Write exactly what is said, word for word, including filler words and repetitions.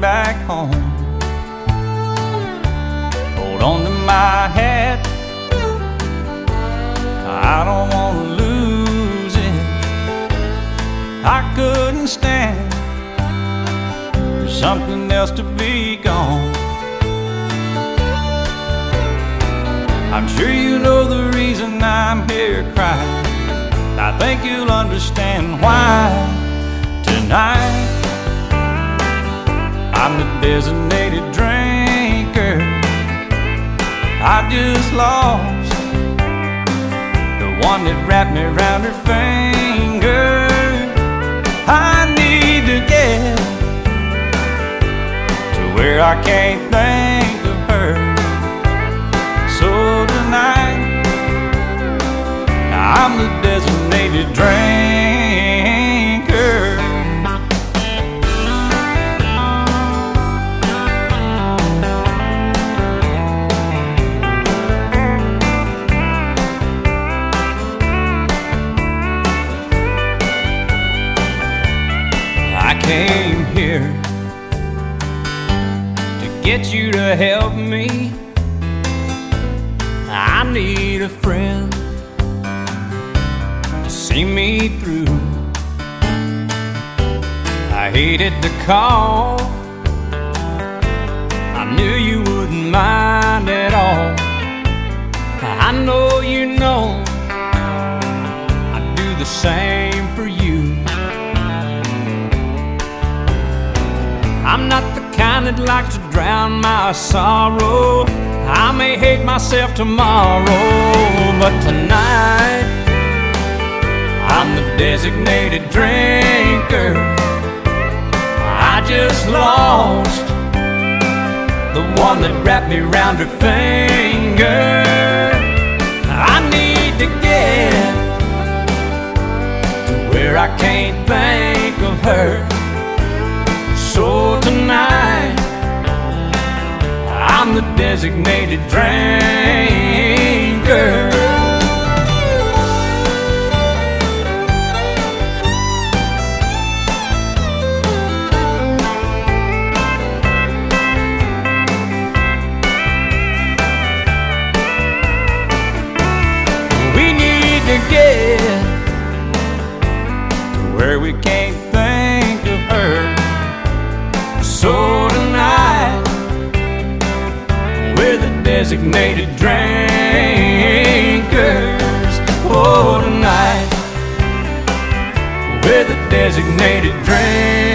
back home. Hold on to my hat, I don't want to lose it. I couldn't stand for something else to be gone. I'm sure you know the reason I'm here crying. I think you'll understand why tonight. I'm the designated drinker. I just lost the one that wrapped me around her finger. I need to get to where I can't think of her. So tonight I'm the designated drinker. I came here to get you to help me. I need a friend to see me through. I hated to call, I knew you wouldn't mind at all. I know you know I'd do the same for you. I'm not the kind that likes to drown my sorrow. I may hate myself tomorrow, but tonight I'm the designated drinker. I just lost the one that wrapped me around her finger. I need to get to where I can't think of her. So tonight I'm the designated drinker. We need to get to where we can't think of her. So tonight we're the designated drinkers. Oh, tonight we're the designated drinkers.